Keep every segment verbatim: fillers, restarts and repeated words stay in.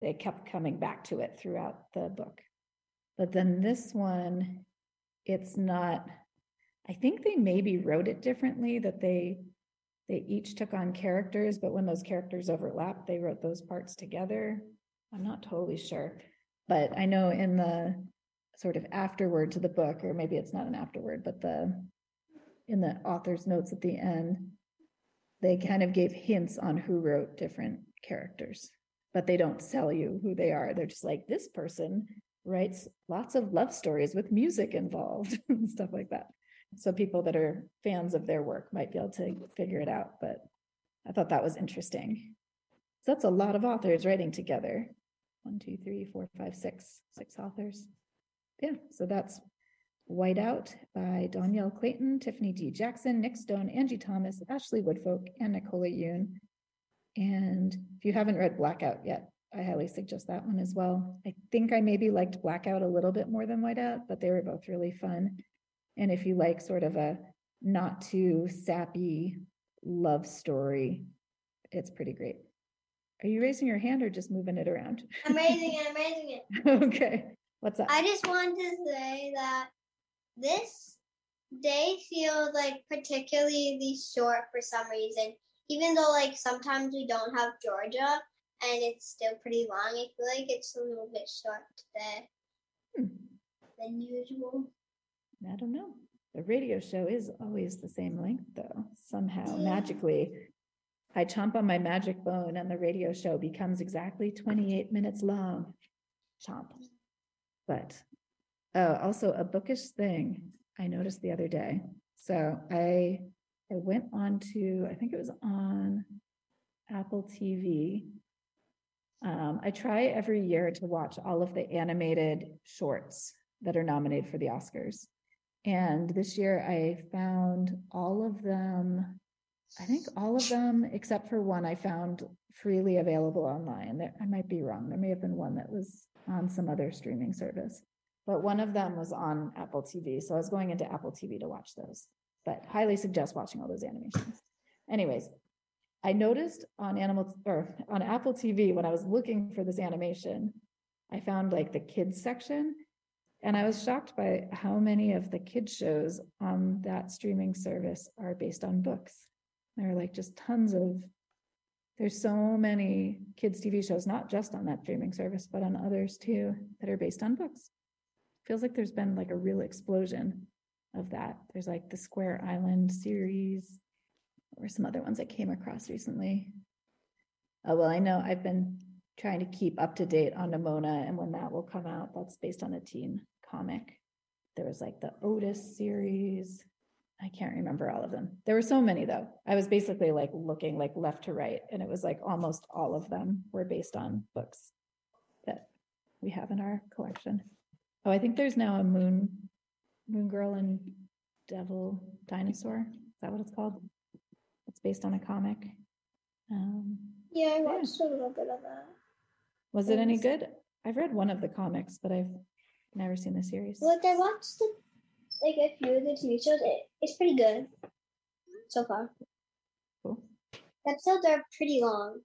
they kept coming back to it throughout the book. But then this one, it's not, I think they maybe wrote it differently, that they they each took on characters, but when those characters overlapped, they wrote those parts together. I'm not totally sure, but I know in the sort of afterword to the book, or maybe it's not an afterword, but the in the author's notes at the end, they kind of gave hints on who wrote different characters, but they don't sell you who they are. They're just like, this person writes lots of love stories with music involved and stuff like that. So people that are fans of their work might be able to figure it out, but I thought that was interesting. So that's a lot of authors writing together. One, two, three, four, five, six, six authors. Yeah, so that's Whiteout by Danielle Clayton, Tiffany D. Jackson, Nick Stone, Angie Thomas, Ashley Woodfolk, and Nicola Yoon. And if you haven't read Blackout yet, I highly suggest that one as well. I think I maybe liked Blackout a little bit more than Whiteout, but they were both really fun. And if you like sort of a not too sappy love story, it's pretty great. Are you raising your hand or just moving it around? I'm raising it, I'm raising it. Okay, what's up? I just wanted to say that this day feels like particularly short for some reason. Even though like sometimes we don't have Georgia and it's still pretty long, I feel like it's a little bit short today hmm. than usual. I don't know. The radio show is always the same length, though. Somehow, yeah. Magically, I chomp on my magic bone and the radio show becomes exactly twenty-eight minutes long. Chomp. But oh, also a bookish thing I noticed the other day. So I I went on to, I think it was on Apple T V. Um, I try every year to watch all of the animated shorts that are nominated for the Oscars. And this year I found all of them, I think all of them, except for one I found freely available online. I might be wrong. There may have been one that was on some other streaming service, but one of them was on Apple T V. So I was going into Apple T V to watch those, but highly suggest watching all those animations. Anyways, I noticed on animal or on Apple T V, when I was looking for this animation, I found like the kids section. And I was shocked by how many of the kids shows on that streaming service are based on books. There are like just tons of, there's so many kids T V shows, not just on that streaming service, but on others too, that are based on books. Feels like there's been like a real explosion of that. There's like the Square Island series or some other ones I came across recently. Oh, well, I know I've been trying to keep up to date on Nimona, and when that will come out, that's based on a teen comic. There was like the Otis series. I can't remember all of them. There were so many though. I was basically like looking like left to right, and it was like almost all of them were based on books that we have in our collection. Oh, I think there's now a Moon, Moon Girl and Devil Dinosaur. Is that what it's called? It's based on a comic. Um, yeah, I watched yeah. a little bit of that. Was it any good? I've read one of the comics, but I've never seen the series. Look, I watched the, like a few of the T V shows. It, it's pretty good so far. Cool. Episodes are pretty long.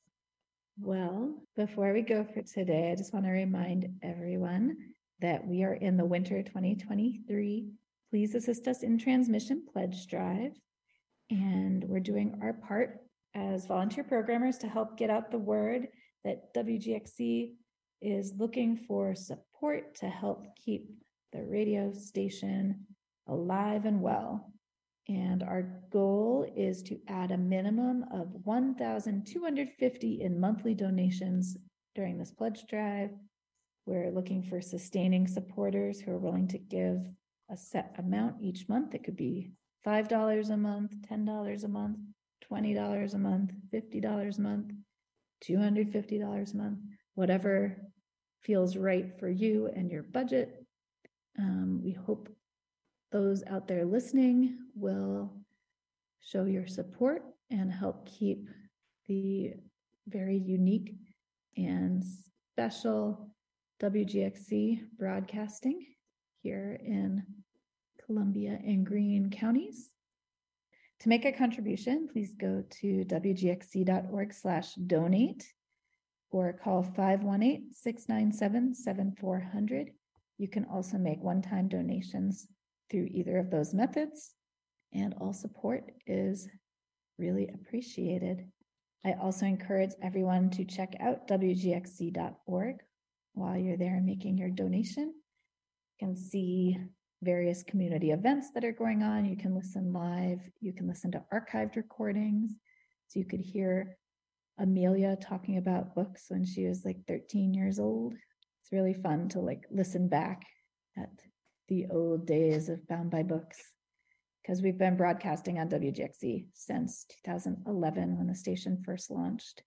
Well, before we go for today, I just want to remind everyone that we are in the winter twenty twenty-three Please Assist Us in Transmission pledge drive. And we're doing our part as volunteer programmers to help get out the word that W G X C is looking for support to help keep the radio station alive and well. And our goal is to add a minimum of one thousand two hundred fifty in monthly donations during this pledge drive. We're looking for sustaining supporters who are willing to give a set amount each month. It could be five dollars a month, ten dollars a month, twenty dollars a month, fifty dollars a month, two hundred fifty dollars a month, whatever feels right for you and your budget. Um, we hope those out there listening will show your support and help keep the very unique and special W G X C broadcasting here in Columbia and Greene counties. To make a contribution, please go to W G X C dot org slash donate, or call five one eight, six nine seven, seven four zero zero. You can also make one-time donations through either of those methods, and all support is really appreciated. I also encourage everyone to check out W G X C dot org while you're there making your donation. You can see various community events that are going on. You can listen live. You can listen to archived recordings. So you could hear Amelia talking about books when she was like thirteen years old. It's really fun to like listen back at the old days of Bound by Books, because we've been broadcasting on W G X C since two thousand eleven when the station first launched.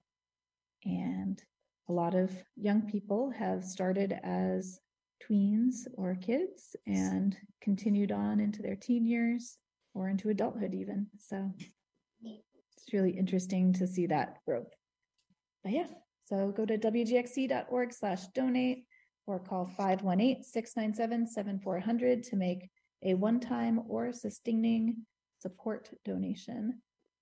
And a lot of young people have started as tweens or kids and continued on into their teen years or into adulthood even. So it's really interesting to see that growth. But yeah, so go to W G X C dot org slash donate or call five one eight, six nine seven, seven four zero zero to make a one-time or sustaining support donation.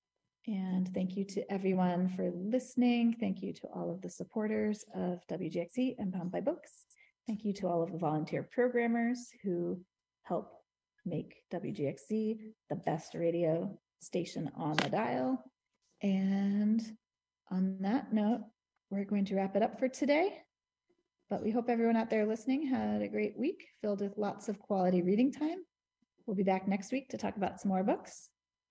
And thank you to everyone for listening. Thank you to all of the supporters of W G X C and Bound by Books. Thank you to all of the volunteer programmers who help make W G X C the best radio station on the dial. And on that note, we're going to wrap it up for today. But we hope everyone out there listening had a great week filled with lots of quality reading time. We'll be back next week to talk about some more books.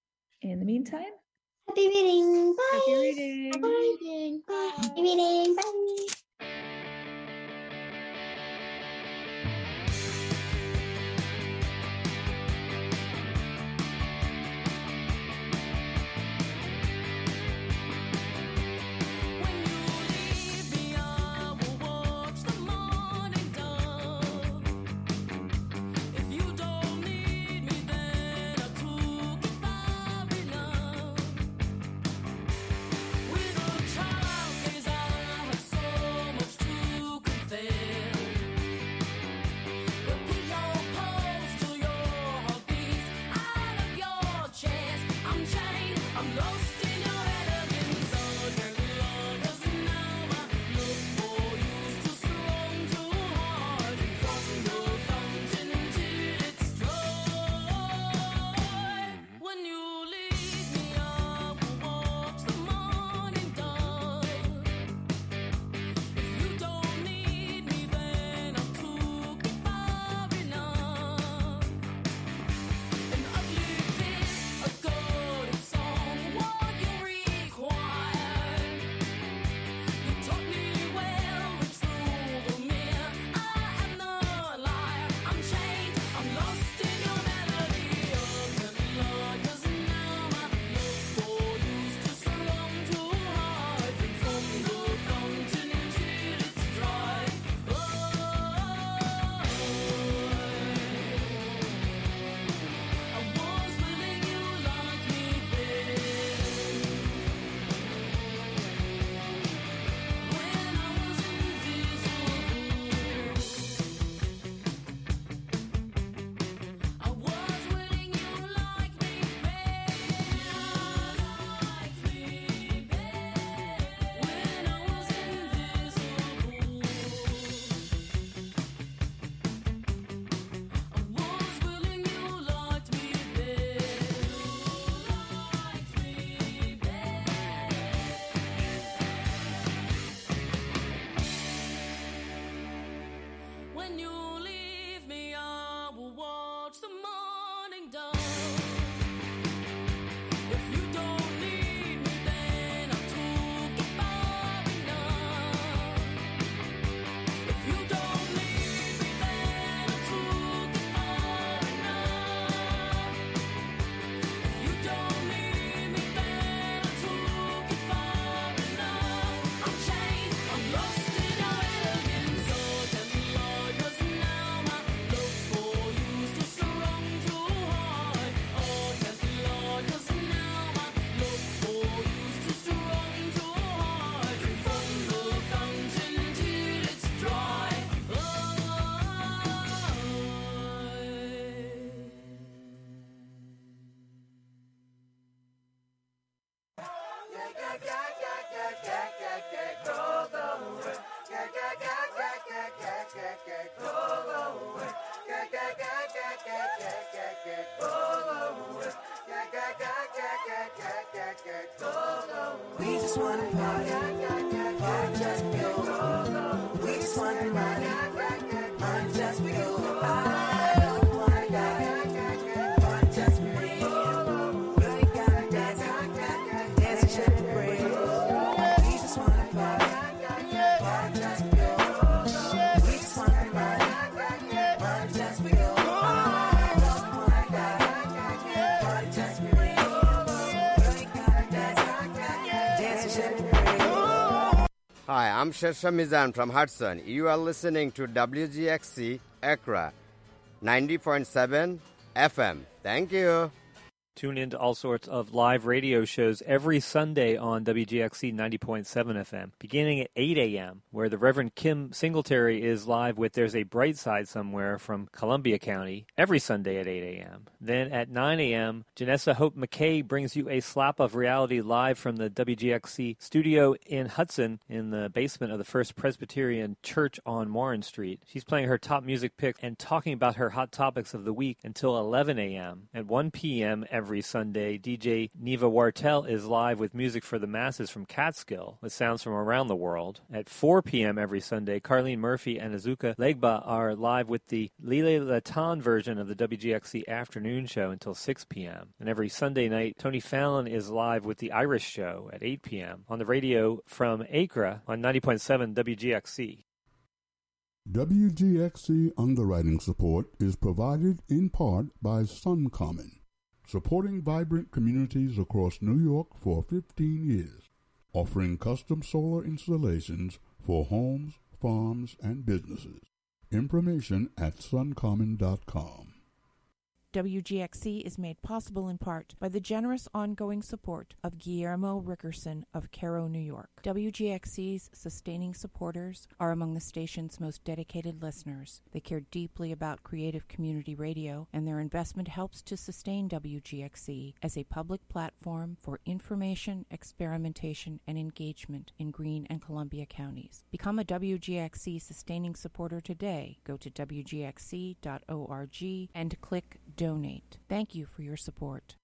In the meantime, happy reading. Bye. Happy reading. Happy reading. Bye. Happy reading. Bye. Lost in your elegance, oh, tell me, Lord, 'cause now just wanna party, party just for you. We just wanna party, party just for you. I don't wanna die, party just for me. You ain't gotta dance, dance and shake the bread. We just wanna party, party just for you. We just wanna party, party just for you. I don't wanna die, party just for me. You ain't gotta dance, dance and shake the bread. Hi, I'm Shesha Mizan from Hudson. You are listening to W G X C Accra, ninety point seven F M. Thank you. Tune in to all sorts of live radio shows every Sunday on W G X C ninety point seven F M, beginning at eight a.m., where the Reverend Kim Singletary is live with There's a Bright Side Somewhere from Columbia County every Sunday at eight a.m. Then at nine a.m., Janessa Hope McKay brings you a slap of reality live from the W G X C studio in Hudson in the basement of the First Presbyterian Church on Warren Street. She's playing her top music picks and talking about her hot topics of the week until eleven a.m. At one p.m. every Sunday, D J Neva Wartel is live with music for the masses from Catskill with sounds from around the world. At four p.m. every Sunday, Carlene Murphy and Azuka Legba are live with the Lile Latan version of the W G X C afternoon show until six p.m. And every Sunday night, Tony Fallon is live with the Irish Show at eight p.m. on the radio from Accra on ninety point seven W G X C. W G X C underwriting support is provided in part by SunCommon, supporting vibrant communities across New York for fifteen years, offering custom solar installations for homes, farms, and businesses. Information at suncommon dot com. W G X C is made possible in part by the generous ongoing support of Guillermo Rickerson of Cairo, New York. W G X C's sustaining supporters are among the station's most dedicated listeners. They care deeply about creative community radio, and their investment helps to sustain W G X C as a public platform for information, experimentation, and engagement in Greene and Columbia counties. Become a W G X C sustaining supporter today. Go to W G X C dot org and click Donate. Thank you for your support.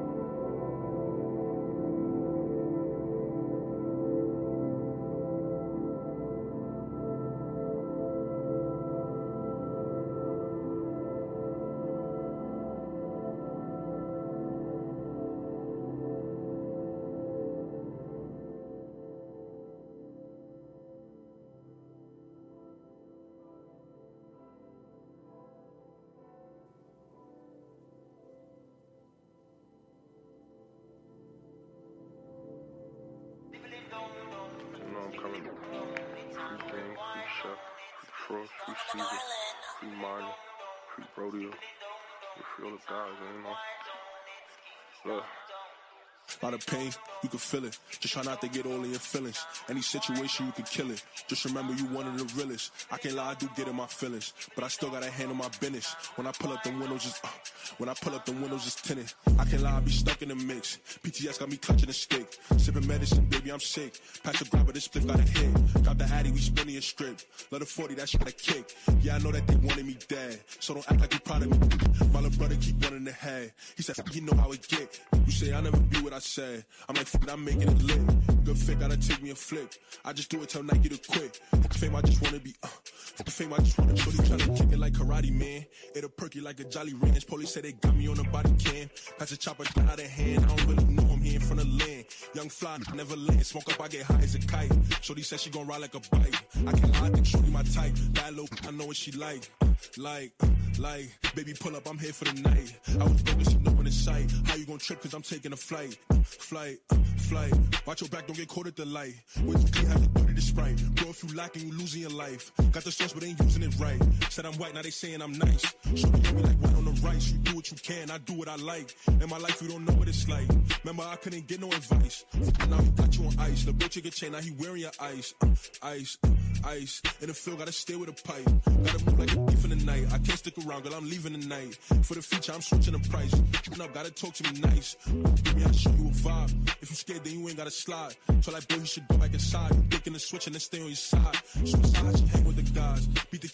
A lot of pain, you can feel it. Just try not to get all in your feelings. Any situation, you can kill it. Just remember you one of the realest. I can't lie, I do get in my feelings, but I still gotta handle my business. When I pull up the windows, just uh, when I pull up the windows, just tinted. I can't lie, I be stuck in the mix. P T S got me clutching a stick. Sipping medicine, baby, I'm sick. Patch a grab, but this split got a hit. Got the Addy, we spinning a strip. Let a forty, that shit got a kick. Yeah, I know that they wanted me dead, so don't act like you proud of me. My little brother keep running the head. He said, you know how it get. You say I never be what I said. I'm like, f***, I'm making it lit. Good fit, gotta take me a flick. I just do it till Nike to quit. Fame, I just wanna be, uh. Fame, I just wanna shorty tryna kick it like karate, man. It'll perky like a Jolly Ranch. Police say they got me on the body cam. Pass a chopper out of hand. I don't really know him here in front of land. Young fly, never land. Smoke up, I get high as a kite. Shorty said she gon' ride like a bike. I can't lie, I think shorty my type. Bad low, I know what she like. Like, like, baby, pull up, I'm here for the night. I was broken, she know in the sight. How you gon' trip, cause I'm taking a flight. Flight, flight. Watch your back, don't get caught at the light. When you clean, have to dirty the Sprite. Bro, if you lacking, you losing your life. Got the sauce, but ain't using it right. Said I'm white, now they saying I'm nice. Show me me like white on the rice. You do what you can, I do what I like. In my life, you don't know what it's like. Remember, I couldn't get no advice. Now he got you on ice. The boy chicken chain, now he wearing your ice. Uh, ice, uh, ice. In the field, gotta stay with a pipe. Gotta move like a thief in the night. I can't stick around, girl, I'm leaving tonight. For the future, I'm switching the price. Up, gotta talk to me nice. Give me, I'll show you a vibe. If you scared, then you ain't gotta slide. So like, boy, you should go back inside. You thinking of switching and stay on your side. Suicide, she hang with the guys. Beat the case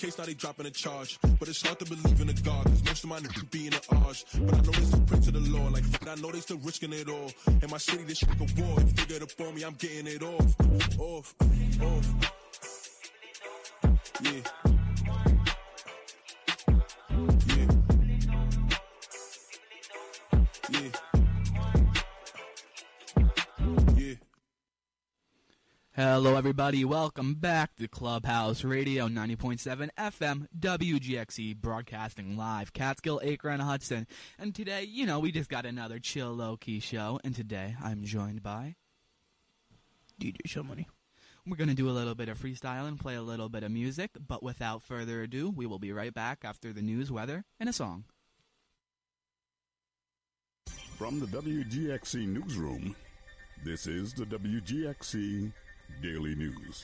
case, now they dropping a charge. But it's hard to believe in a God, cause most of my niggas be in the arch. But I know they still pray to the Lord, like fuck, I know they still risking it all. In my city, this shit a war. If they get up on me, I'm getting it off. Off, off. Yeah. Hello, everybody. Welcome back to Clubhouse Radio ninety point seven F M W G X E, broadcasting live Catskill, Acre, and Hudson. And today, you know, we just got another chill, low-key show. And today, I'm joined by D J Show Money. We're going to do a little bit of freestyle and play a little bit of music. But without further ado, we will be right back after the news, weather, and a song. From the W G X C Newsroom, this is the W G X C Daily News.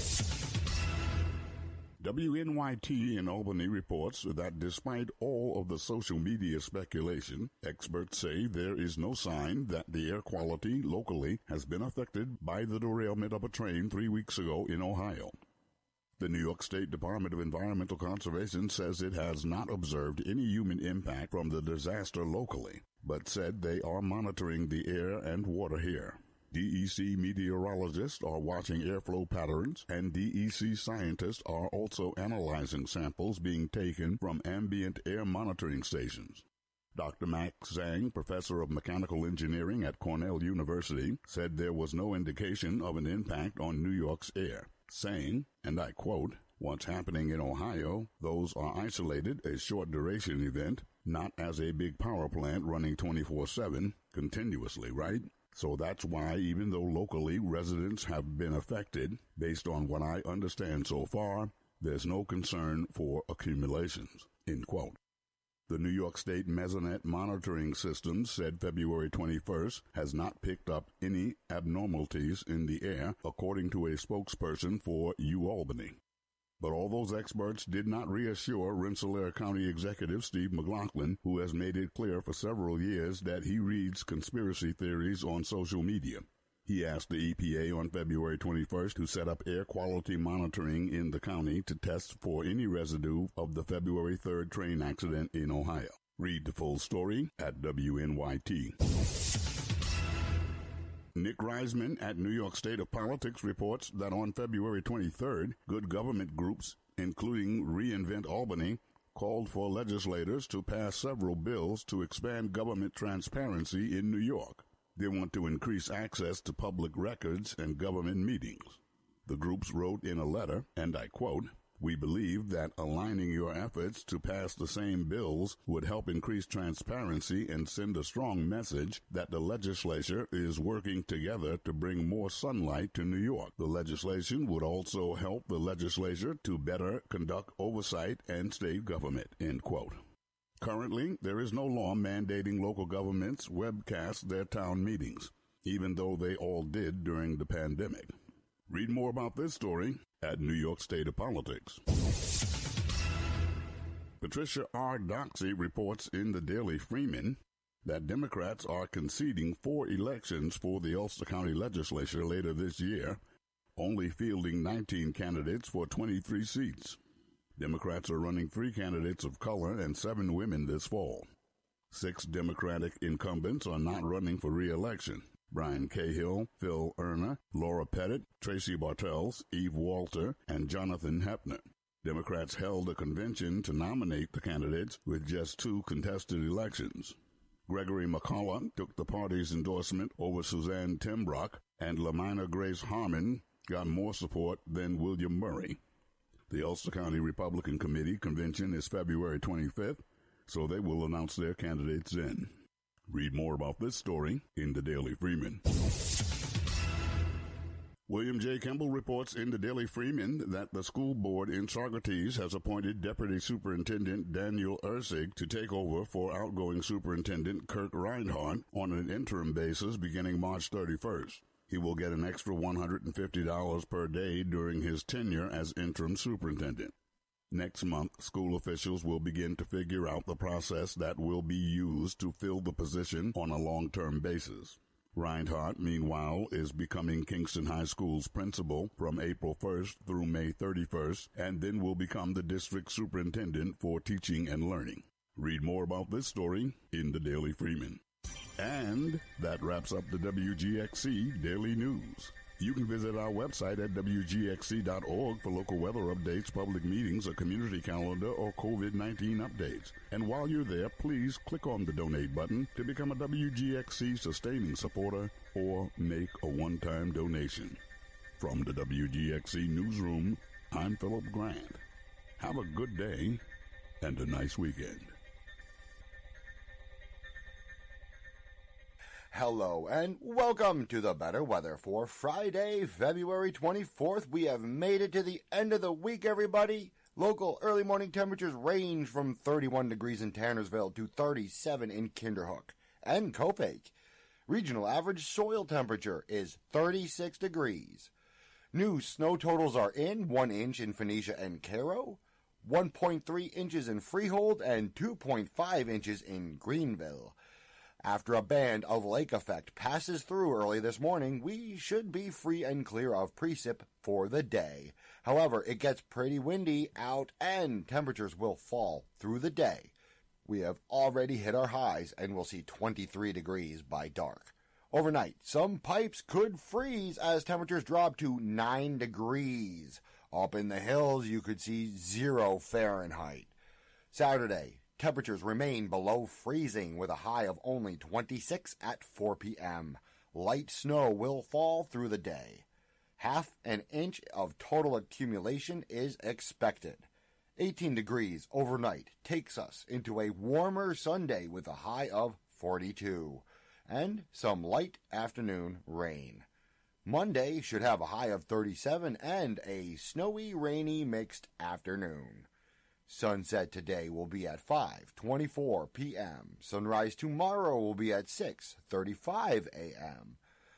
W N Y T in Albany reports that despite all of the social media speculation, experts say there is no sign that the air quality locally has been affected by the derailment of a train three weeks ago in Ohio. The New York State Department of Environmental Conservation says it has not observed any human impact from the disaster locally, but said they are monitoring the air and water here. D E C meteorologists are watching airflow patterns, and D E C scientists are also analyzing samples being taken from ambient air monitoring stations. Doctor Max Zhang, professor of mechanical engineering at Cornell University, said there was no indication of an impact on New York's air, saying, and I quote, "What's happening in Ohio, those are isolated, a short-duration event, not as a big power plant running twenty-four seven, continuously, right? So that's why, even though locally residents have been affected, based on what I understand so far, there's no concern for accumulations," end quote. The New York State Mesonet Monitoring System said February twenty-first has not picked up any abnormalities in the air, according to a spokesperson for UAlbany. But all those experts did not reassure Rensselaer County Executive Steve McLaughlin, who has made it clear for several years that he reads conspiracy theories on social media. He asked the E P A on February twenty-first to set up air quality monitoring in the county to test for any residue of the February third train accident in Ohio. Read the full story at W N Y T. Nick Reisman at New York State of Politics reports that on February twenty-third, good government groups, including Reinvent Albany, called for legislators to pass several bills to expand government transparency in New York. They want to increase access to public records and government meetings. The groups wrote in a letter, and I quote, "We believe that aligning your efforts to pass the same bills would help increase transparency and send a strong message that the legislature is working together to bring more sunlight to New York. The legislation would also help the legislature to better conduct oversight and state government," end quote. Currently, there is no law mandating local governments webcast their town meetings, even though they all did during the pandemic. Read more about this story at New York State of Politics. Patricia R. Doxey reports in the Daily Freeman that Democrats are conceding four elections for the Ulster County Legislature later this year, only fielding nineteen candidates for twenty-three seats. Democrats are running three candidates of color and seven women this fall. Six Democratic incumbents are not running for re-election. Brian Cahill, Phil Erna, Laura Pettit, Tracy Bartels, Eve Walter, and Jonathan Hepner. Democrats held a convention to nominate the candidates with just two contested elections. Gregory McCullough took the party's endorsement over Suzanne Timbrock, and Lamina Grace Harmon got more support than William Murray. The Ulster County Republican Committee convention is February twenty-fifth, so they will announce their candidates then. Read more about this story in the Daily Freeman. William J. Kimball reports in the Daily Freeman that the school board in Saugerties has appointed Deputy Superintendent Daniel Ersig to take over for outgoing Superintendent Kirk Reinhardt on an interim basis beginning March thirty-first. He will get an extra one hundred fifty dollars per day during his tenure as interim superintendent. Next month, school officials will begin to figure out the process that will be used to fill the position on a long-term basis. Reinhardt, meanwhile, is becoming Kingston High School's principal from April first through May thirty-first, and then will become the district superintendent for teaching and learning. Read more about this story in the Daily Freeman. And that wraps up the W G X C Daily News. You can visit our website at W G X C dot org for local weather updates, public meetings, a community calendar, or COVID nineteen updates. And while you're there, please click on the donate button to become a W G X C sustaining supporter or make a one-time donation. From the W G X C newsroom, I'm Philip Grant. Have a good day and a nice weekend. Hello and welcome to the better weather for Friday, February twenty-fourth. We have made it to the end of the week, everybody. Local early morning temperatures range from thirty-one degrees in Tannersville to thirty-seven in Kinderhook and Copiague. Regional average soil temperature is thirty-six degrees. New snow totals are in: one inch in Phoenicia and Cairo, one point three inches in Freehold, and two point five inches in Greenville. After a band of lake effect passes through early this morning, we should be free and clear of precip for the day. However, it gets pretty windy out and temperatures will fall through the day. We have already hit our highs and will see twenty-three degrees by dark. Overnight, some pipes could freeze as temperatures drop to nine degrees. Up in the hills, you could see zero Fahrenheit. Saturday, temperatures remain below freezing with a high of only twenty-six at four p.m. Light snow will fall through the day. Half an inch of total accumulation is expected. eighteen degrees overnight takes us into a warmer Sunday with a high of forty-two. And some light afternoon rain. Monday should have a high of thirty-seven and a snowy, rainy mixed afternoon. Sunset today will be at five twenty-four p.m. Sunrise tomorrow will be at six thirty-five a.m.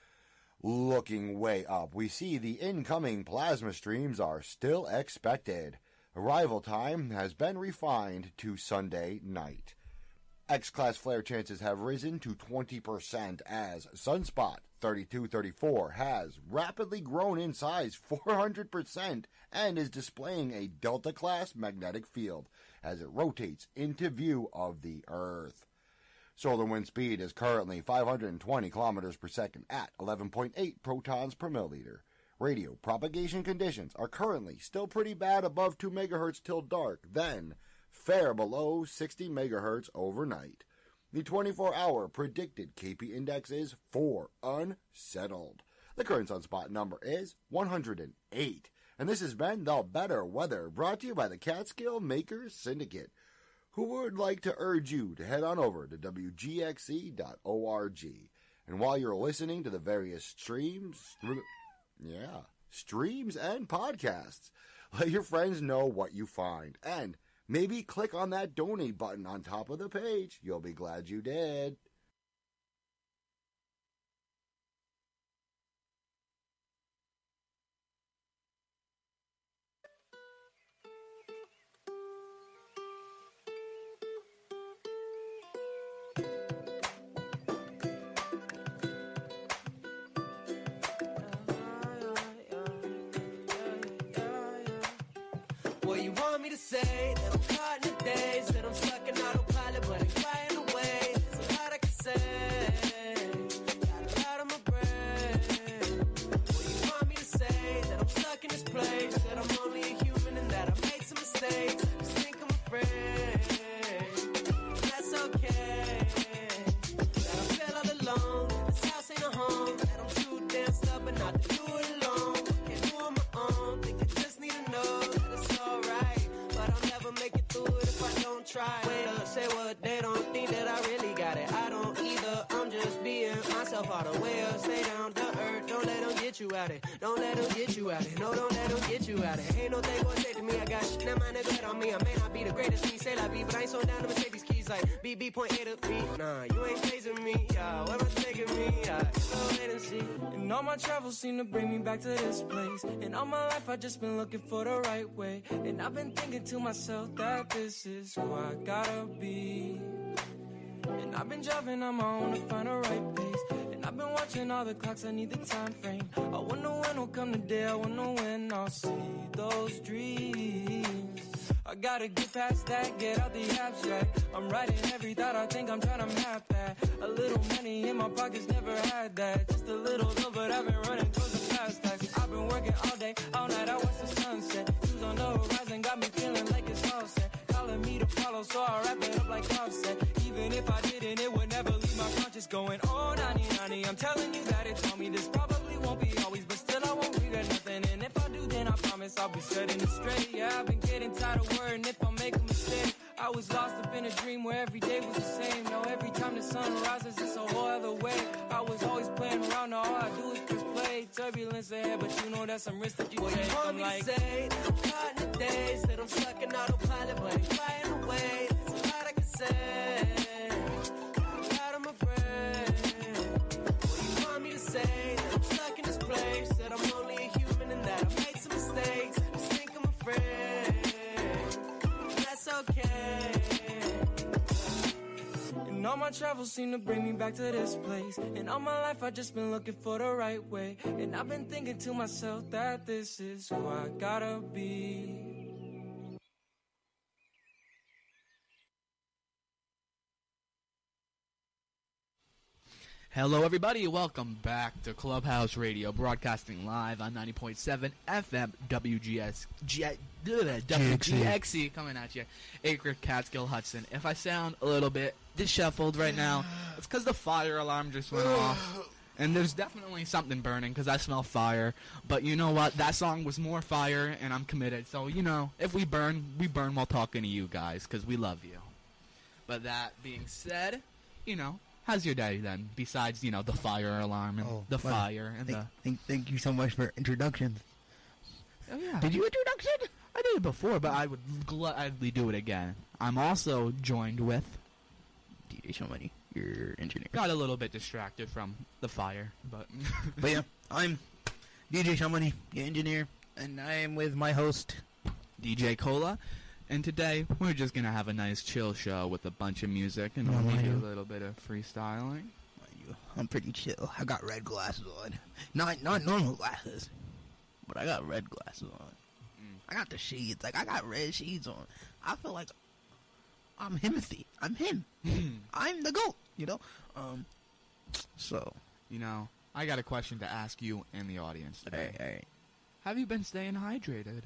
Looking way up, we see the incoming plasma streams are still expected. Arrival time has been refined to Sunday night. X-class flare chances have risen to twenty percent as Sunspot thirty-two thirty-four has rapidly grown in size four hundred percent and is displaying a Delta-class magnetic field as it rotates into view of the Earth. Solar wind speed is currently five hundred twenty kilometers per second at eleven point eight protons per milliliter. Radio propagation conditions are currently still pretty bad above two megahertz till dark, then fair below sixty megahertz overnight. The twenty-four hour predicted K P index is four, unsettled. The current sunspot number is one hundred eight. And this has been The Better Weather, brought to you by the Catskill Makers Syndicate, who would like to urge you to head on over to W G X C dot org. And while you're listening to the various streams, yeah, streams and podcasts, let your friends know what you find. And maybe click on that donate button on top of the page. You'll be glad you did. What you want me to say? That I'm caught in the days, that I'm stuck in autopilot, but I'm flying away. There's a lot I can say. Got a lot on my brain. What you want me to say? That I'm stuck in this place, that I'm only a human and that I made some mistakes. Just think I'm afraid. That's okay. That I feel all alone. This house ain't a home. That I'm too damn stubborn not to do it alone. Can't do it on my own. Think I just need to know that it's alright. But I'll never make it through it if I don't try. Wait up, say what they don't think that I really got it. I don't either. I'm just being myself all the way up. Stay down to earth. Don't let them get you out it. Don't let them get you out it. No, don't let them get you out it. Ain't no thing gonna say to me. I got shit that might neglect on me. I may not be the greatest, me say like me, but I ain't so down to mistake these keys like B B point A to B. Nah, you ain't chasing me. Yeah, where am I taking me? Yeah, so wait and see. And all my travels seem to bring me back to this place. And all my life I just been looking for the right way. And I've been thinking to myself that this is who I gotta be. And I've been driving on my own to find the right pace. And I've been been watching all the clocks, I need the time frame. I wonder when will come the day, I wonder when I'll see those dreams. I gotta get past that, get out the abstract. I'm writing every thought, I think I'm trying to map that. A little money in my pockets, never had that. Just a little though, but I've been running towards the past tax. I've been working all day, all night, I watch the sunset. Views on the horizon, got me feeling like it's all set. Calling me to follow, so I wrap it up like Offset. Even if I didn't, it would never leave my conscience going, oh, ninety ninety. I'm telling you that it's on me, this probably won't be always, but still I won't regret nothing. And if I do, then I promise I'll be setting it straight. Yeah, I've been getting tired of worrying if I make a mistake. I was lost up in a dream where every day was the same. Now every time the sun rises, it's a whole other way. I was always playing around, now all I do is just play. Turbulence ahead, but you know that's some risk that you Well, take. you want I'm me like, to say that I'm caught in the days, that I'm stuck in autopilot, but I'm flying away. There's a lot I can say. I'm out of my brain. Well, you want me to say that I'm stuck in this place, that I'm only a human and that I make some mistakes. Just think I'm afraid. That's okay. and all my travels seem to bring me back to this place. And all my life I just been looking for the right way. And I've been thinking to myself that this is who I gotta be. Hello, everybody. Welcome back to Clubhouse Radio, broadcasting live on ninety point seven F M W G S G, W G X C, coming at you. Acre, Catskill, Hudson. If I sound a little bit disheveled right now, it's because the fire alarm just went off. And there's definitely something burning because I smell fire. But you know what? That song was more fire, and I'm committed. So, you know, if we burn, we burn while talking to you guys because we love you. But that being said, you know, how's your day then? Besides, you know, the fire alarm and Oh, the well, fire and thank, the. Thank, thank you so much for introductions. Oh yeah. Did you introduction? I did it before, but I would gladly do it again. I'm also joined with D J Shomani, your engineer. Got a little bit distracted from the fire, but But yeah, I'm D J Shomani, your engineer, and I am with my host, D J Cola. And today, we're just going to have a nice chill show with a bunch of music and Oh, maybe I a do. little bit of freestyling. I'm pretty chill. I got red glasses on. Not not normal glasses, but I got red glasses on. Mm. I got the shades. Like, I got red shades on. I feel like I'm Himothy. I'm him. I'm the GOAT, you know? Um, so. You know, I got a question to ask you and the audience today. All right, all right. Have you been staying hydrated?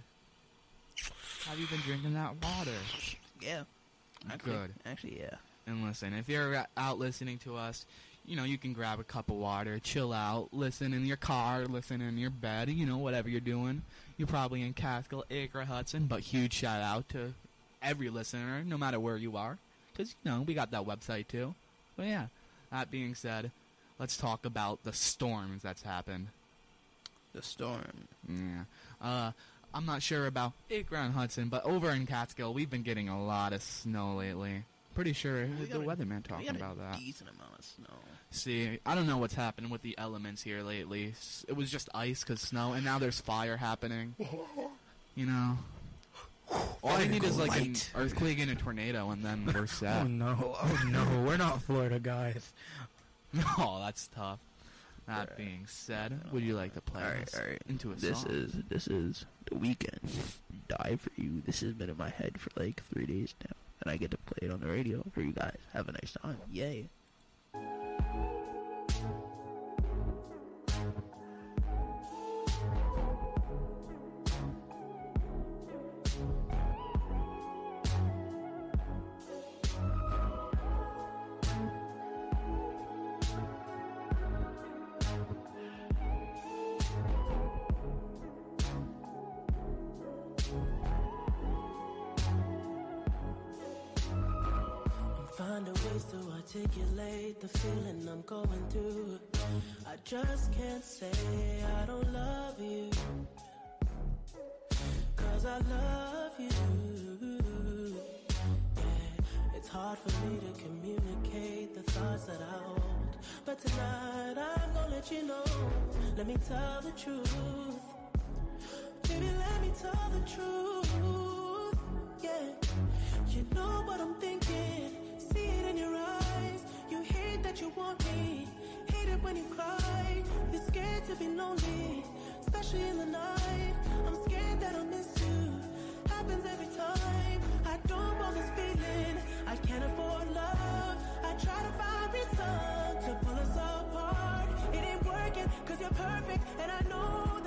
Have you been drinking that water? Yeah. Actually, Good. Actually, yeah. And listen, if you're out listening to us, you know, you can grab a cup of water, chill out, listen in your car, listen in your bed, you know, whatever you're doing. You're probably in Catskill, Acre, Hudson, but huge shout out to every listener, no matter where you are. Because, you know, we got that website too. But yeah, that being said, let's talk about the storms that's happened. The storm. Yeah. Uh, I'm not sure about Acre and Hudson, but over in Catskill, we've been getting a lot of snow lately. Pretty sure We the got a- weatherman we talking got a about that. decent amount of snow. See, I don't know what's happening with the elements here lately. S- It was just ice because snow, and now there's fire happening. You know, all we need is like an Light. earthquake and a tornado, and then we're set. Oh no! Oh no! We're not Florida guys. Oh, that's tough. That being said, would you like to play All right, us all right. into a This song? is this is The Weeknd. Die for You. This has been in my head for like three days now, and I get to play it on the radio for you guys. Have a nice time. Yay! I'm finding ways to articulate the feeling I'm going through. I just can't say I don't love you, 'cause I love you. Yeah, it's hard for me to communicate the thoughts that I hold, but tonight I'm gonna let you know. Let me tell the truth. Baby, let me tell the truth. Yeah, you know what I'm thinking. See it in your eyes. You hate that you want me. Hate it when you cry.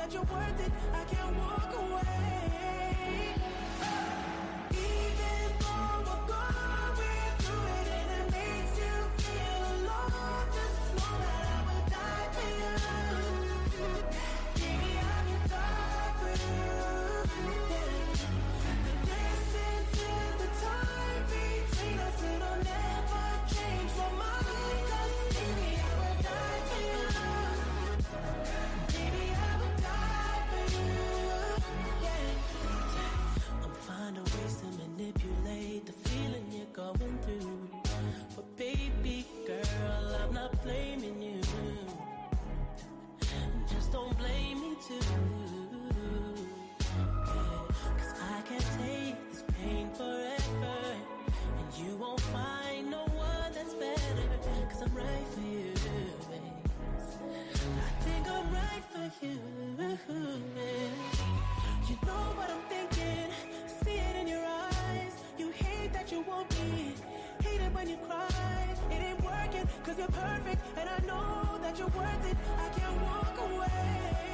that you're worth it, I can't walk away. Even though we're going through it and it makes you feel alone, just know that I will die for you. Baby, I will die for you. The distance is the time between us, it'll never change my mind. 'Cause baby, I will die for you. Baby, I will die for you. Yeah. I'm finding ways to manipulate the feeling you're going through. But baby girl, I'm not blaming you. Just don't blame me too. Yeah. 'Cause I can't take this pain forever. And you won't find no one that's better. 'Cause I'm right for you, babe. I think I'm right for you. You know what I'm thinking, see it in your eyes. You hate that you won't be, hate it when you cry. It ain't working 'cause you're perfect, and I know that you're worth it. I can't walk away.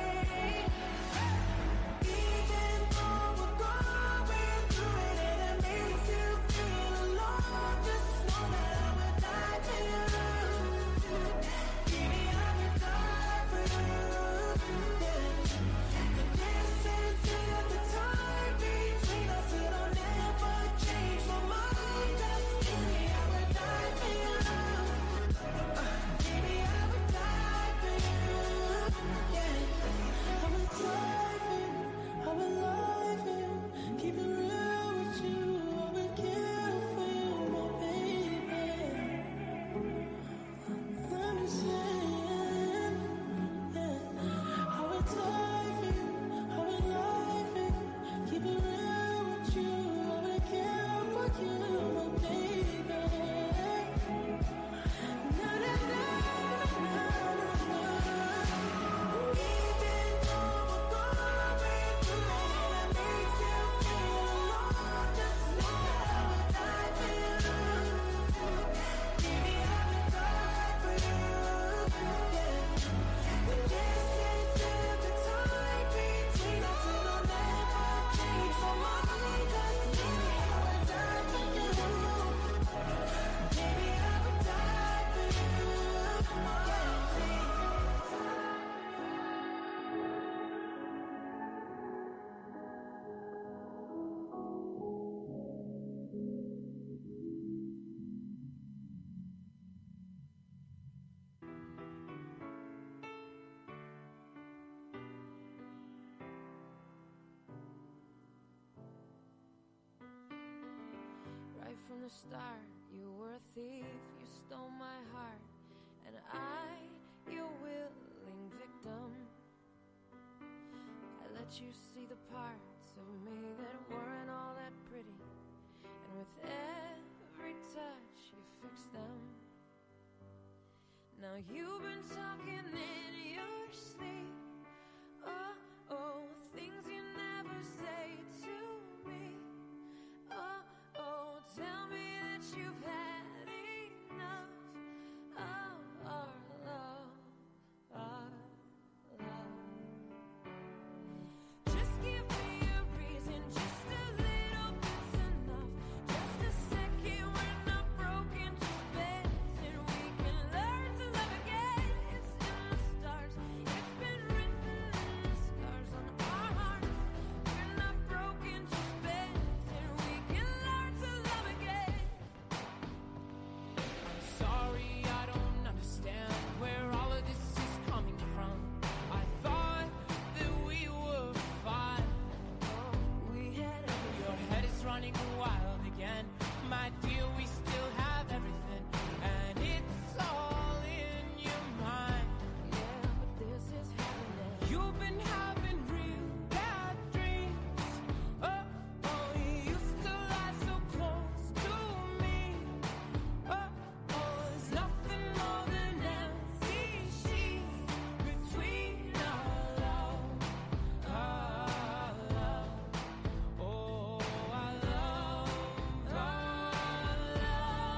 Even though we're going through it and it makes you feel alone, just know that I will die for you. Baby, I will die for you. Yeah. The distance is the time between us, it'll never change my mind. Just baby, I will die for you. Baby, I will die for you. Yeah. I will die for you. I will lie for you. Keep it real with you. I will kill for you, my baby. Let me saying, yeah. I will die for you. I will lie for you. Keep it real with you. I will kill for you, my baby. Na na na na na na. Even though we're going through it and it makes you feel alone, just know that I will die for you. Baby, I will die for you. Yeah. The distance is the time between us, it'll never change my mind. 'Cause baby, I will die for you. Baby, I will die for you. Right from the start, you were a thief, you stole my heart, and I, your willing victim. I let you see the parts of me that weren't all that pretty, and with every touch you fixed them. Now you've been talking in your sleep, oh, oh, things you never say to me. Oh, oh, tell me that you've had enough of our love, our love. Just give me a reason, just a little bit's enough. Just a second, we're not broken, just bends, and we can learn to love again. It's in the stars, it's been written in the scars on our hearts. We're not broken, just bends, and we can learn to love again. I'm sorry, I don't understand where all of this is coming from. I thought that we were fine. Oh, we had everything. Your head is running wild again. My dear, we still have everything, and it's all in your mind. Yeah, but this is happening. You've been having real bad dreams. Oh, oh, you used to lie so close to me. Oh, oh, there's nothing more than empty sheets between our love, our love. Oh, our love, our love.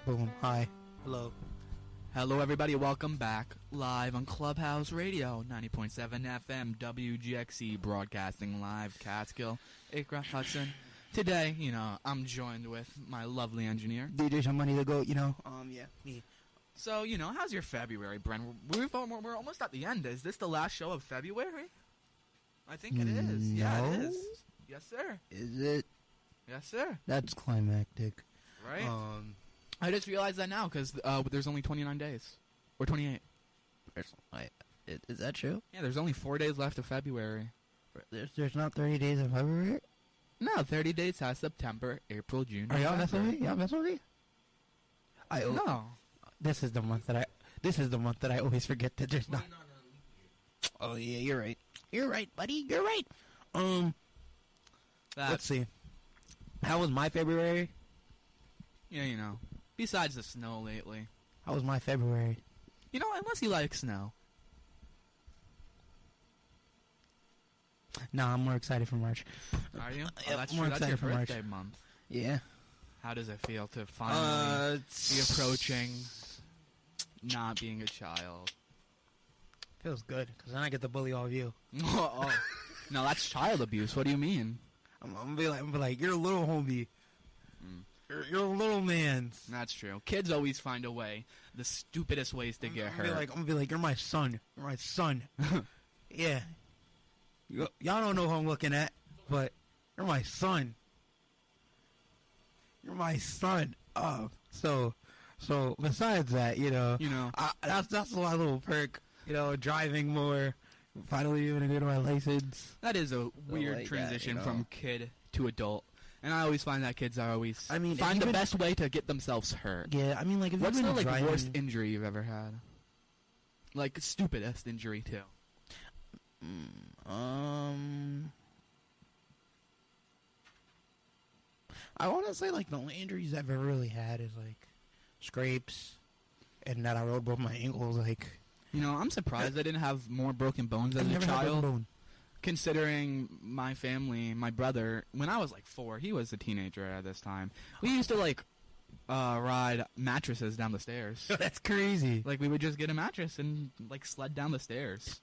Boom. Hi. Hello. Hello, everybody. Welcome back live on Clubhouse Radio, ninety point seven F M, W G X E, broadcasting live, Catskill, Acre, Hudson. Today, you know, I'm joined with my lovely engineer, D J Somebody to go, you know. Um, yeah, me. So, you know, how's your February, Bren? We're, we're, we're almost at the end. Is this the last show of February? I think it is. Yeah, it No. is. Yes, sir. Is it? Yes, sir. That's climactic. Right? Um, I just realized that now because uh, there's only twenty-nine days. Or twenty-eight. there's, I, is, is that true? Yeah, there's only four days left of February. There's there's not thirty days of February? No, thirty days has September, April, June. Are y'all November. messing with me? Y'all messing with me? I No. This is the month that I. This is the month that I always forget that there's not. Oh yeah, you're right. You're right, buddy. You're right. Um, That, let's see. How was my February? Yeah, you know. Besides the snow lately. How was my February? You know, unless you like snow. Nah, I'm more excited for March. Are you? Yep, Oh, that's more true. That's your excited for March. birthday month. Yeah. How does it feel to finally Uh, be approaching not being a child? Feels good because then I get to bully all of you. oh, oh. No, that's child abuse. What do you mean? I'm, I'm gonna be like, I'm gonna be like, you're a little homie. Mm. You're, you're a little man. That's true. Kids always find a way, the stupidest ways to get I'm gonna hurt. be like, I'm gonna be like, you're my son. You're my son. Yeah. Y- y'all don't know who I'm looking at, but you're my son. You're my son. Oh, so, so besides that, you know, you know, I, that's that's my little perk. You know, driving more. Finally, even to get my license. That is a weird like that, transition you know. from kid to adult. And I always find that kids are always I mean, if find you've the been- best way to get themselves hurt. Yeah, I mean, like, if What's you've the been like driving, worst injury you've ever had? Like stupidest injury too. Um, I want to say like the only injuries I've ever really had is like scrapes, and that I rode both my ankles. Like, You know, I'm surprised I didn't have more broken bones as I've a never had a child. broken bone. Considering my family, my brother, when I was like four, he was a teenager at this time. We used to like uh, ride mattresses down the stairs. That's crazy. Like we would just get a mattress and like sled down the stairs.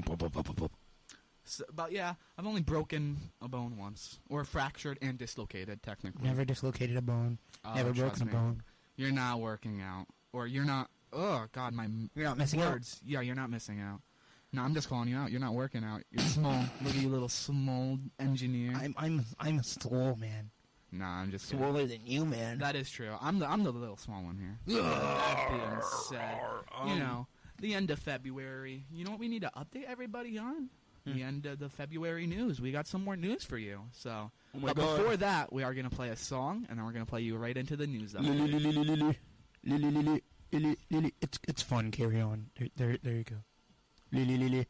So, but yeah, I've only broken a bone once, or fractured and dislocated technically. Never dislocated a bone. Oh, Never trust broken a me. bone. You're not working out, or you're not. Oh God, my You're not missing out? words. Yeah, you're not missing out. No, I'm just calling you out. You're not working out. You're small. Look at you, little small engineer. I'm I'm I'm a swole man. Nah, I'm just kidding. Swoller than you, man. That is true. I'm the I'm the little small one here. That being said, you know, the end of February. You know what we need to update everybody on? Hmm. The end of the February news. We got some more news for you. So, Oh my but God. before that, we are gonna play a song, and then we're gonna play you right into the news. Lily, update. lily, lily, lily, lily, lily, lily, lily. It's it's fun. Carry on. There there, there you go. Lily, lily.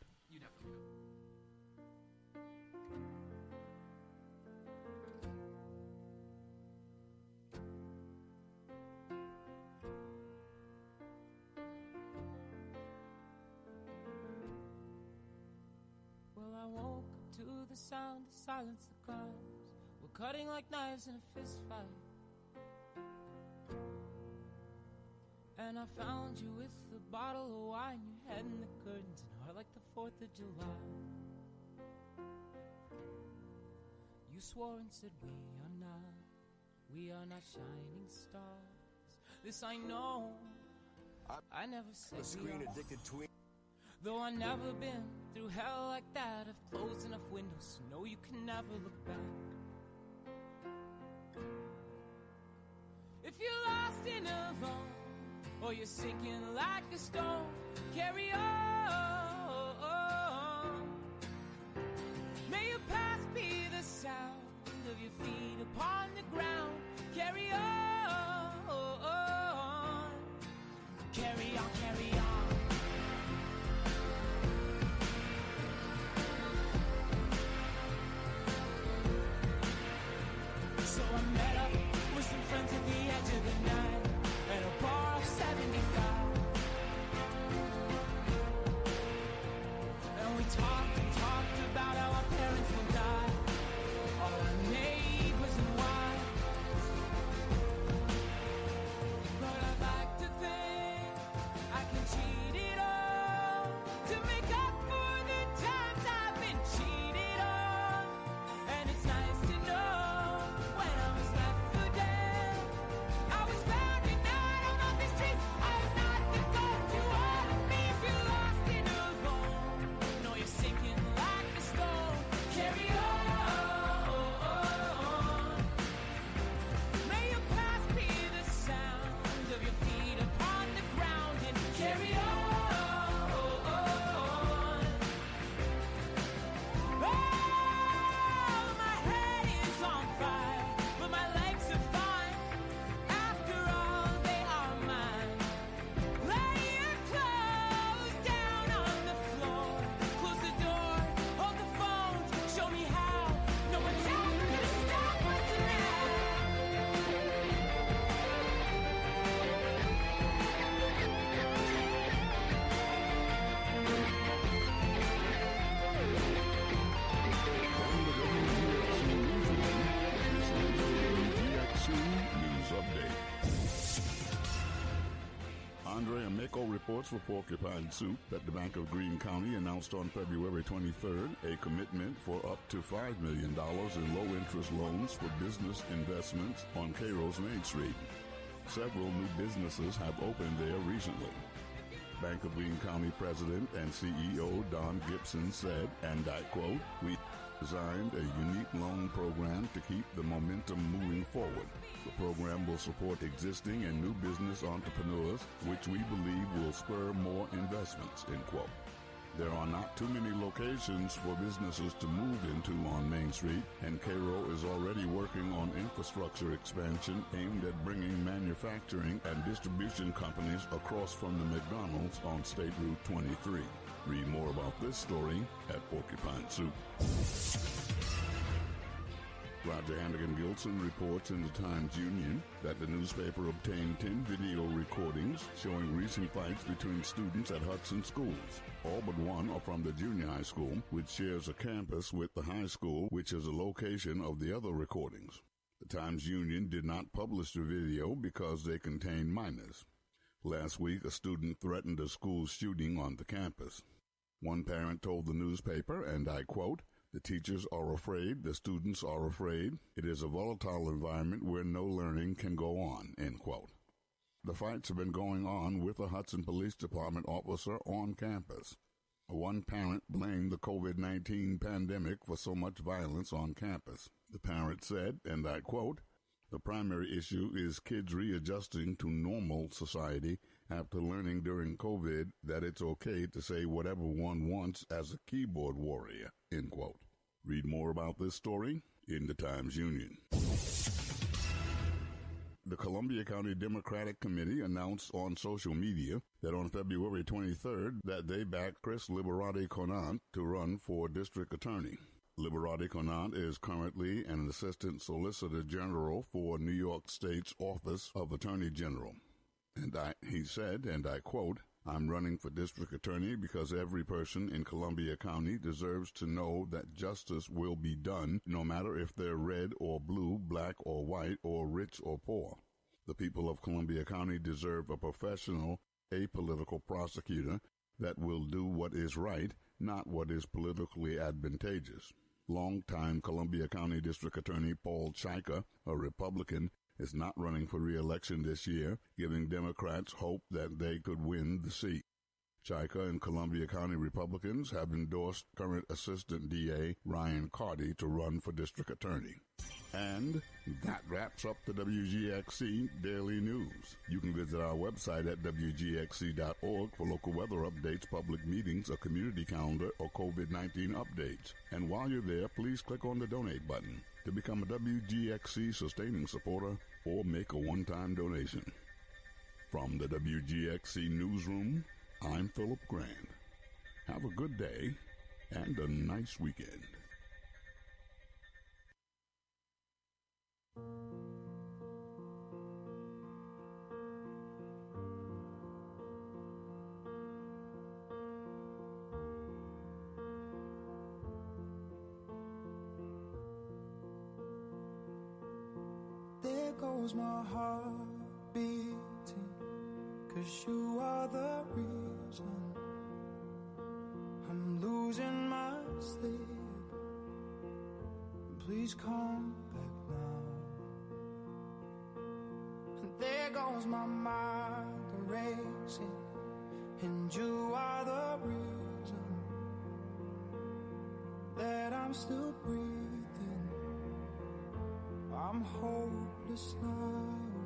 Well, I woke up to the sound of silence. The cars were cutting like knives in a fist fight. And I found you with a bottle of wine, your head in the curtains, and heart like the fourth of July. You swore and said we are not, we are not shining stars. This I know, I never said we are. Though I never been through hell like that, I've closed enough windows to know you can never look back. If you're lost and alone, or you're sinking like a stone, carry on. May your path be the sound of your feet upon the ground. Carry on. Carry on, carry on. So I met up with some friends at the edge of the night at a bar of seventy-five. And we talked and talked about how our parents will die, all our neighbors and wives. Mako reports for Porcupine Soup that the Bank of Greene County announced on February twenty-third a commitment for up to five million dollars in low-interest loans for business investments on Cairo's Main Street. Several new businesses have opened there recently. Bank of Greene County President and C E O Don Gibson said, and I quote, "We designed a unique loan program to keep the momentum moving forward. The program will support existing and new business entrepreneurs, which we believe will spur more investments," end quote. There are not too many locations for businesses to move into on Main Street, and Cairo is already working on infrastructure expansion aimed at bringing manufacturing and distribution companies across from the McDonald's on State Route twenty-three. Read more about this story at Porcupine Soup. Roger Hannigan Gilson reports in the Times-Union that the newspaper obtained ten video recordings showing recent fights between students at Hudson schools. All but one are from the junior high school, which shares a campus with the high school, which is a location of the other recordings. The Times-Union did not publish the video because they contain minors. Last week, a student threatened a school shooting on the campus. One parent told the newspaper, and I quote, "The teachers are afraid, the students are afraid. It is a volatile environment where no learning can go on," end quote. The fights have been going on with a Hudson Police Department officer on campus. One parent blamed the COVID nineteen pandemic for so much violence on campus. The parent said, and I quote, "The primary issue is kids readjusting to normal society after learning during COVID that it's okay to say whatever one wants as a keyboard warrior," end quote. Read more about this story in the Times-Union. The Columbia County Democratic Committee announced on social media that on February twenty-third that they backed Chris Liberati-Conant to run for district attorney. Liberati-Conant is currently an assistant solicitor general for New York State's Office of Attorney General. And I, he said, and I quote, "I'm running for district attorney because every person in Columbia County deserves to know that justice will be done no matter if they're red or blue, black or white, or rich or poor. The people of Columbia County deserve a professional, apolitical prosecutor that will do what is right, not what is politically advantageous." Longtime Columbia County District Attorney Paul Chaika, a Republican, is not running for re-election this year, giving Democrats hope that they could win the seat. Chaika and Columbia County Republicans have endorsed current Assistant D A Ryan Carty to run for district attorney. And that wraps up the W G X C Daily News. You can visit our website at W G X C dot org for local weather updates, public meetings, a community calendar, or COVID nineteen updates. And while you're there, please click on the donate button to become a W G X C sustaining supporter or make a one-time donation. From the W G X C Newsroom, I'm Philip Grand. Have a good day and a nice weekend. There goes my heart beating, 'cause you are the reason I'm losing my sleep. Please come back now. And there goes my mind racing, and you are the reason that I'm still breathing. I'm hopeless now.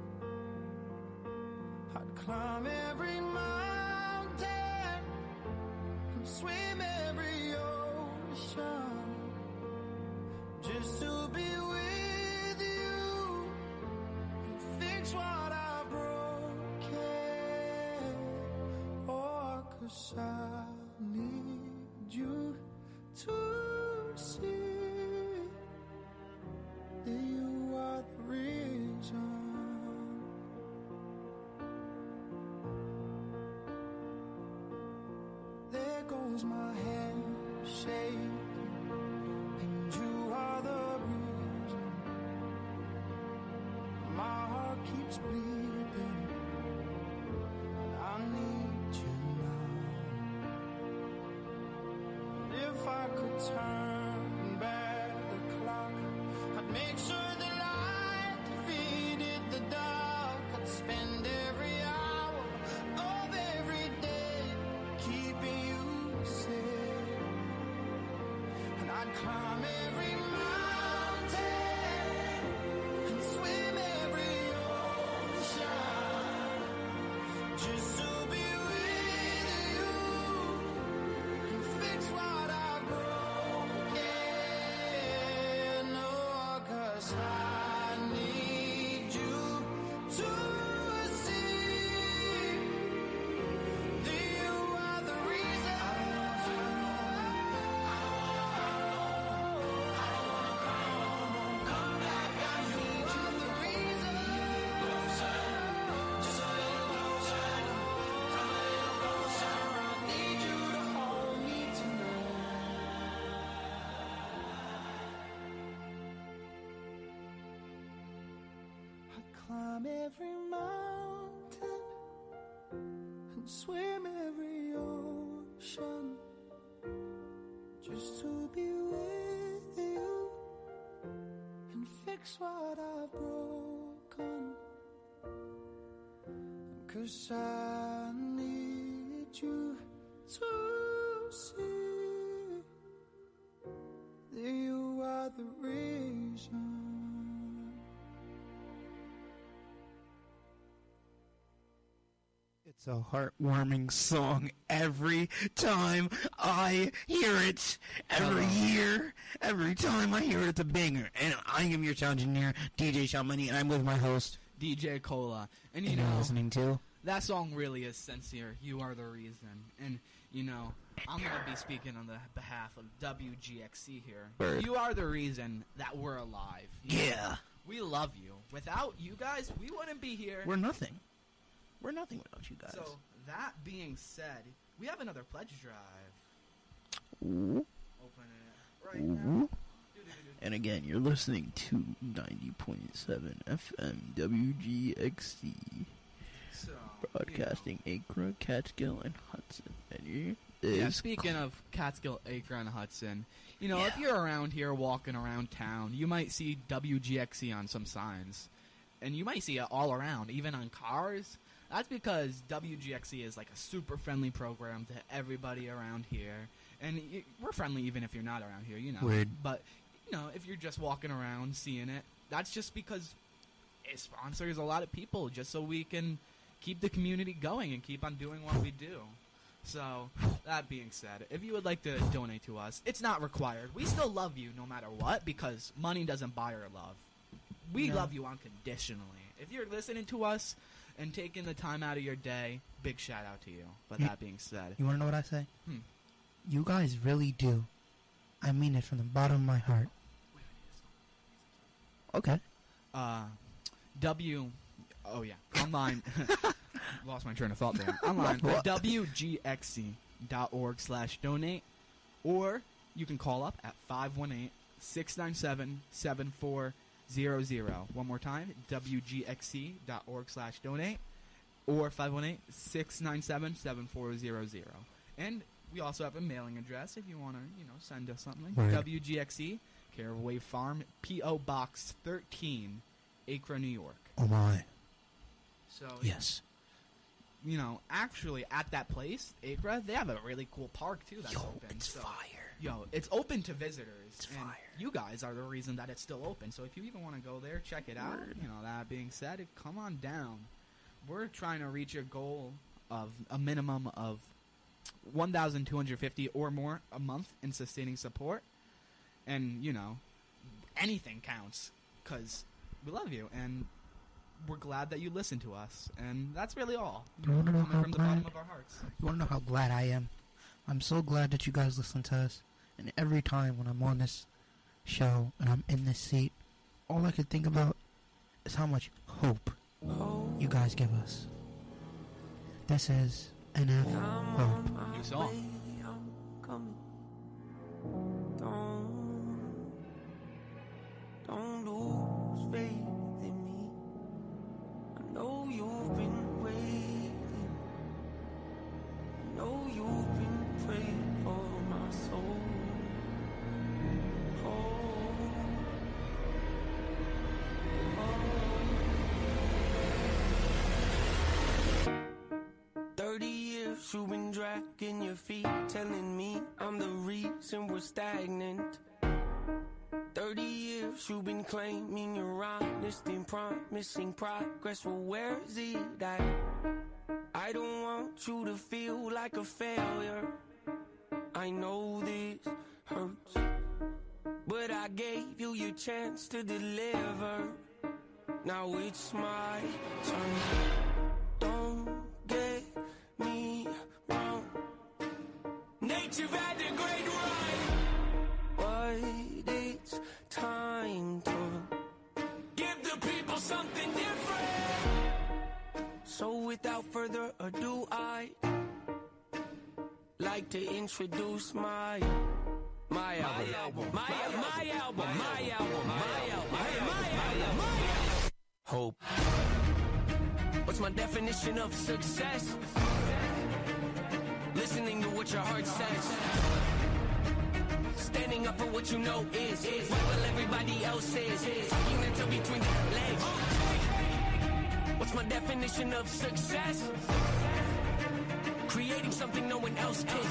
I'd climb every mountain and swim every ocean just to be with you and fix what I've broken. Oh, 'cause I need you to see that you are the reason. There goes my hand shaking, and you are the reason. My heart keeps bleeding, and I need climb every mountain and swim every ocean just to be with you and fix what I've broken. Oh, 'cause I need you to see that you are the reason. I don't wanna fight no more. I don't wanna fight no more. I don't wanna cry no more. Come back, I need you. The reason. Closer, just a little closer. Come a little closer. I need you to hold me tonight. I'd climb every mountain and swim every ocean just to be with you and fix what I've broken. 'Cause I need you to see that you are the reason. It's a heartwarming song every time I hear it. Every year, every time I hear it, it's a banger. And I am your sound engineer, D J Shalmani, and I'm with my host, D J Cola. And you and you're know, listening to that song really is sincere. You are the reason. And, you know, I'm going to be speaking on the behalf of W G X C here. Word. You are the reason that we're alive. You Yeah. know, we love you. Without you guys, we wouldn't be here. We're nothing. We're nothing without you guys. So, that being said, we have another pledge drive. Ooh. Open it right now. Ooh. And again, you're listening to ninety point seven F M W G X C. So, Broadcasting Acra, Catskill, and Hudson. And you Yeah, is speaking of Catskill, Acre, and Hudson, you know, Yeah. if you're around here walking around town, you might see W G X C on some signs. And you might see it all around, even on cars. That's because W G X C is like a super friendly program to everybody around here. And y we're friendly even if you're not around here, you know. Weird. But, you know, if you're just walking around seeing it, that's just because it sponsors a lot of people just so we can keep the community going and keep on doing what we do. So, that being said, if you would like to donate to us, it's not required. We still love you no matter what because money doesn't buy our love. We No. love you unconditionally. If you're listening to us and taking the time out of your day, big shout out to you. But You- that being said, You want to know what I say? Hmm. You guys really do. I mean it from the bottom of my heart. Okay. uh, W, oh yeah, online, lost my train of thought there. Online, What? W G X C dot org slash donate, or you can call up at five one eight, six nine seven, seven four zero zero. One more time, W G X C dot org slash donate, or five one eight, six nine seven, seven four zero zero. And we also have a mailing address if you want to, you know, send us something. Word. W G X C, care of Wave Farm, P O Box thirteen, Acre, New York. Oh my. So, Yes. you know, actually at that place, Acre, they have a really cool park too that's Yo, open. it's so, fire. Yo, it's open to visitors. It's and fire. You guys are the reason that it's still open. So if you even want to go there, check it out. Word. You know, that being said, come on down. We're trying to reach a goal of a minimum of one thousand two hundred fifty or more a month in sustaining support. And, you know, anything counts because we love you and we're glad that you listen to us. And that's really all. You wanna know Coming how from the bottom glad- of our hearts. You want to know how glad I am? I'm so glad that you guys listen to us. And every time when I'm on this show and I'm in this seat, all I could think about is how much hope you guys give us. This is N F Hope. New song. Don't, don't lose faith in me. I know you've been waiting. I know you've been praying for my soul. Thirty years you've been dragging your feet, telling me I'm the reason we're stagnant. Thirty years you've been claiming you're honest and promising progress. Well, where's it at? I don't want you to feel like a failure. I know this hurts, but I gave you your chance to deliver. Now it's my turn. Don't get me wrong. Nature had a great run, but it's time to give the people something different. So without further ado, I'd like to introduce my my album, my album, my album, my album, my album, hey, my album, my album. Hope. What's my definition of success? Listening to what your heart says. Standing up for what you know is, is what will everybody else is. Talking until between the legs. What's my definition of success? Creating something no one else can.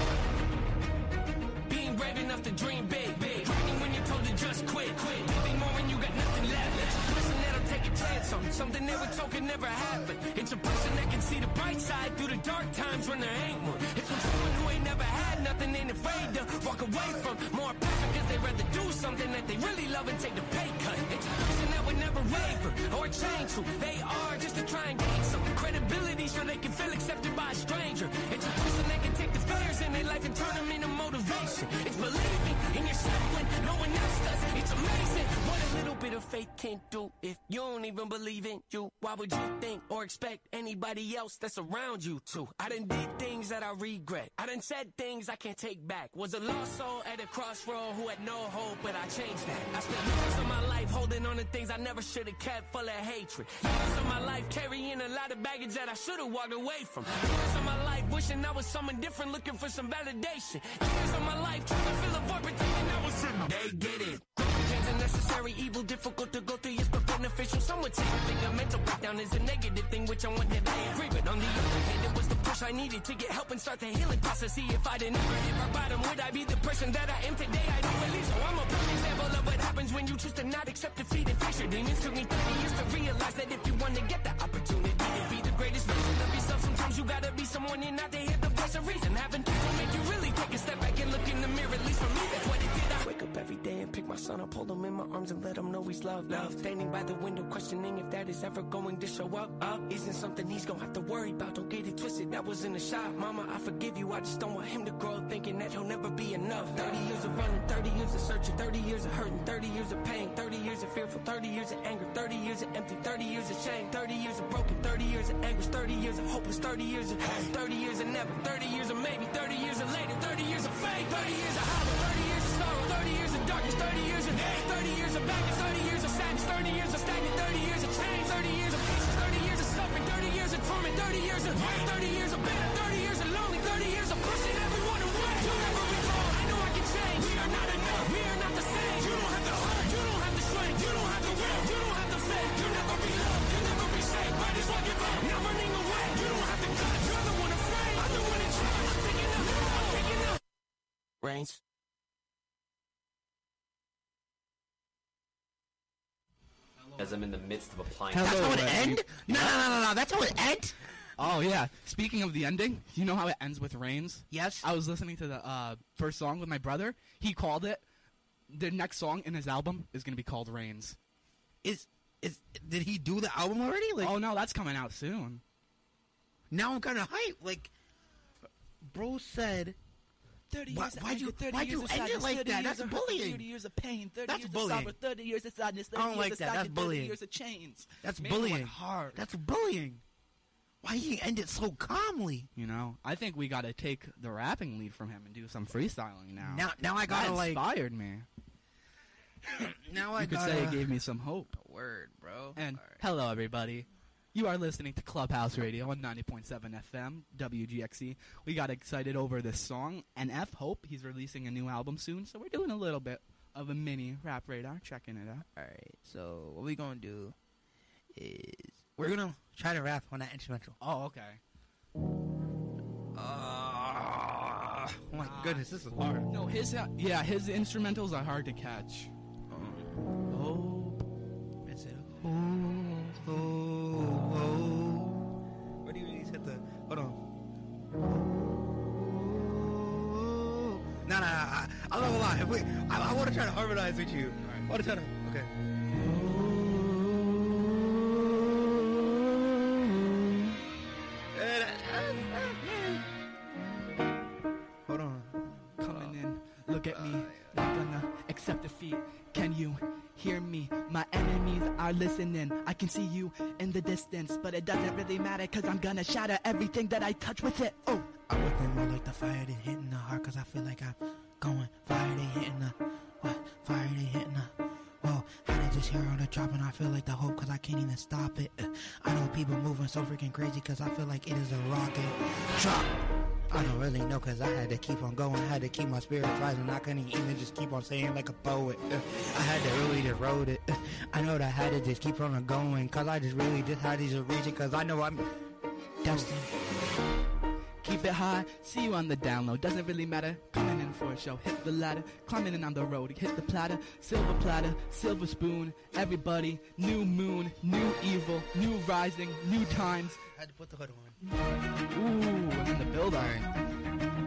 Being brave enough to dream big, big. Dreaming when you're told to just quit, quit. Giving more when you got nothing left. It's a person that'll take a chance on something they were told could never happen. It's a person that can see the bright side through the dark times when there ain't one. It's when someone who ain't never had nothing ain't afraid to walk away from more passion because they'd rather do something that they really love and take the pay cut. It's a person that would never waver or change who they are just to try and gain some credibility so they can feel accepted by a stranger. It's a person that can take the fears in their life and turn them into motivation. It's believing in yourself when no one else does. It's amazing what a little bit of faith can do. If you don't even believe in you, why would you think or expect anybody else that's around you to? I done did things that I regret. I done said things I can't take back. Was a lost soul at a crossroad who had no hope, but I changed that. I spent years of my life holding on to things I never should have kept, full of hatred. Years of my life carrying a lot of baggage that I should have walked away from. Years of my life wishing I was someone different, looking for some validation. Years of my life trying to fill a void, pretending I was certain they get it. Change a necessary evil, difficult to go through, yes, but beneficial. Some would say I think a mental breakdown is a negative thing, which on one hand I agree, but on the other hand, it was the push I needed to get help and start the healing process. See, if I didn't ever hit my bottom, would I be the person that I am today? I don't believe so. I'm a perfect example of what happens when you choose to not accept defeat and face your demons. Took me thirty years to realize that if you want to get the opportunity to be the greatest version of yourself, sometimes you gotta be someone you're not to hear the voice of reason. Having to make you really take a step back and look in the mirror, at least for me, that's what it did. I wake up every day and pick my son up, hold him in my arms and let him know he's loved. Love. Standing by the window questioning if that is ever going to show up. Up isn't something he's gonna have to worry about. Don't get it twisted, that was in the shop. Mama, I forgive you, I just don't want him to grow up thinking that he'll never be enough. Thirty years of running, thirty years of searching, thirty years of hurting, thirty years of pain, thirty years of fearful, thirty years of anger, thirty years of empty, thirty years of shame, thirty years of broken, thirty years of anguish, thirty years of hopeless, thirty years of hate, thirty years of never, thirty years of maybe, thirty years of later, thirty years of fake, thirty years of hollow, thirty years of sorrow, thirty years of darkness, thirty years of hate, thirty years of baggage, thirty years of sadness, thirty years of stagnant, thirty years of change, thirty years of patience, thirty years of suffering, thirty years of torment, thirty years of hate, thirty years of bitter, thirty years of lonely, thirty years of pushing everyone away. You'll never be wrong. I know I can change. We are not enough. We are not the same. You don't have to hurt. You don't have to shrink. You don't have to will. You don't have to fake. You'll never be loved. You'll never be safe. Might as well give up. Not running away. You don't have to cut. You're the one afraid. I'm the one in charge. I'm picking up. I'm picking up. Reigns. As I'm in the midst of applying. That's how it Ray. end? No, no, no, no, no. That's how it ends? Oh, yeah. Speaking of the ending, you know how it ends with Reigns? Yes. I was listening to the uh, first song with my brother. He called it. The next song in his album is going to be called Reigns. Is is did he do the album already? Like, oh, no, that's coming out soon. Now I'm kind of hyped. Like, bro said... thirty Why, years of why'd anger, you, thirty why'd years you of end it sadness, like thirty that? years That's of hurt, bullying. thirty years of pain, thirty That's years bullying. of sorrow, thirty years of sadness, thirty I don't years like of that. That's stagnant, thirty bullying. years of chains. That's Man bullying. went hard. That's bullying. Why he end it so calmly? You know, I think we got to take the rapping lead from him and do some freestyling now. Now, now I gotta that like. inspired me. Now I you could gotta. say it gave me some hope. Word, bro. And All right. hello, everybody. You are listening to Clubhouse Radio on ninety point seven F M, W G X C. We got excited over this song. N F Hope, he's releasing a new album soon, so we're doing a little bit of a mini rap radar, checking it out. All right. So what we gonna do is we're gonna try to rap on that instrumental. Oh, okay. Uh, Oh my goodness, this is hard. No, his uh, yeah, his instrumentals are hard to catch. Oh, Is it? Oh, oh, oh. What do you mean? He's hit the. Hold on. No, no, no. I, I'm not gonna lie. If we, I, I want to try to harmonize with you. I want to try to. Okay. Hold on. Coming in, look at me. Not gonna accept defeat. Can you hear me? My enemies are listening. I can see you in the distance, but it doesn't really matter, cause I'm gonna shatter everything that I touch with it. Oh, I'm looking more like the fire than hitting the heart, cause I feel like I'm going fire than hitting the what? Fire than hitting the. Whoa, how did just hear all the drop and I feel like the hope, cause I can't even stop it. Uh, I know people moving so freaking crazy, cause I feel like it is a rocket drop. I don't really know, cause I had to keep on going, I had to keep my spirits rising. I couldn't even just keep on saying like a poet. Uh, I had to really just wrote it. Uh, I know that I had to just keep on going, cause I just really just had to just reach it, cause I know I'm destined. keep it high. See you on the download. Doesn't really matter. Coming in for a show. Hit the ladder. Climbing in on the road. Hit the platter. Silver platter. Silver spoon. Everybody. New moon. New evil. New rising. New times. I had to put the hood on. Ooh, I'm in the building.